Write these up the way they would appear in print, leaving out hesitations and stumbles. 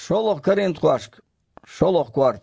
Şolok karint koşk, şolok kvart.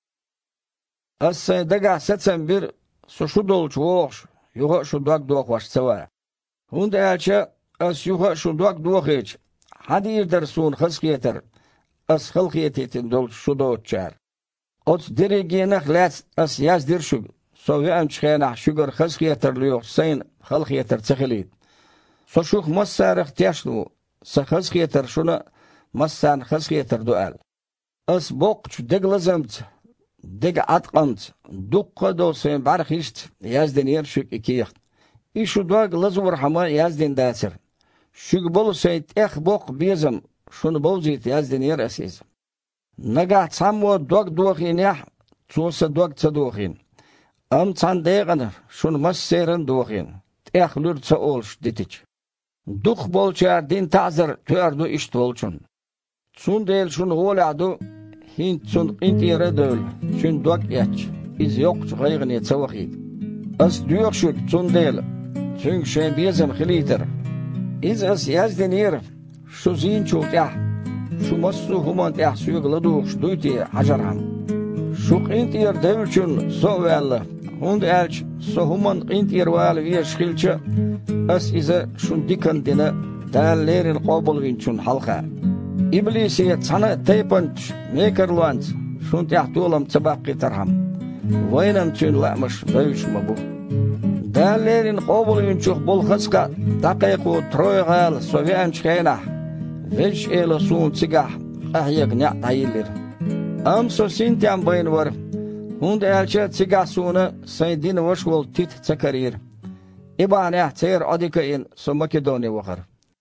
As daga setsem bir şu dolç voş, yuha şu dag doq vaş sewa. Hunda elçe as yuha şu dag doq hiç. Hadi irder sun xıskiyeter. As xılkiyetetin dolç şu doçar. Ot dirigenek lats as yazdir şu. Sovi amçxena şugar xıskiyeterliyor sayın xılkiyeter tsxilit. So şux masarıx teşnu. Xıskiyeter şuna masan xıskiyeter dual. As boqç deglazamts. Deg atqant duqqa dolsen barxist yazden yer şük ikiyik. İşu dag lazur hama yazden dasir. Şük bol seyt boq bezim şunu bolzit yazden yer asiz. Naga samwo dag doqinah çosa dag tsadoqin. Am tsandegan şunu masserin doqin. Lür tsa olş ditiç. Duq bolçar din tazir tördu iş bolçun. Sun del şunu oladu hint sun intiyere döl, sun duak yaç, iz yok çıkayğın yetse vakit. As duyuk şük sun del, sun şen bezem xiliter. İz as yazden yer, şu zin çok ya, şu massu human ya suyugla duğuş duyti hajarham. Şu intiyer devlçün so valla, hund elç so human intiyer valla viye şkilçe, as ize şun dikan dine dallerin qabul vinçün halka. İblisi sana teypanç mekerlanç şunt yahtulam tabaqi tarham. Vaynam tün lamış böyüşme bu. Dallerin qabulun çok bol xaska daqiqu troygal soviyan çkayna. Veş elo sun sigah ahyag ne tayillir. Am so sintiam bayn var. Hund elçe sigah sunu saydin vaşwol tit tsakarir. İbane tayr adikain so Makedoniya vakar.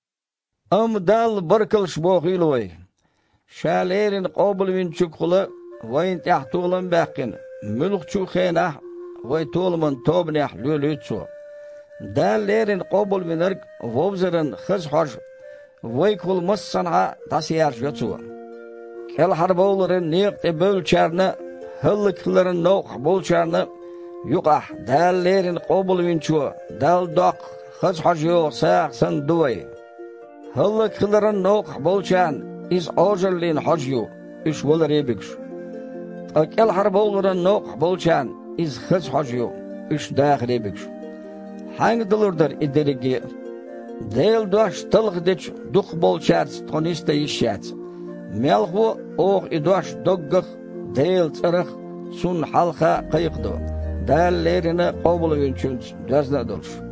Am dal barkılış boğiloy. Şalerin qabulun çukula vayn tahtulan baqin. Mülk çuxena vay tolman tobnah lülütsu. Dallerin qabulun erk vovzeren xız hoj. Vay kul massana tasiyar yotsu. Kel harbowların niqte bölçarna hıllıkların noq bolçarna yuqah dallerin qabulun çu. Dal doq xız hoj yo saqsan duway. Hıllıkların noq bolçan iz ojerlin hojyu iş volar ebikş. Akel harbowların noq bolçan iz xız hojyu iş dağır ebikş. Hangi dılırdır iderigi? Del doş tılıq deç duq bolçarts tonista işyats. Melhu oq idoş doggıq del tsırıq sun halqa qayıqdı. Dallerini qabul üçün dözne doluş.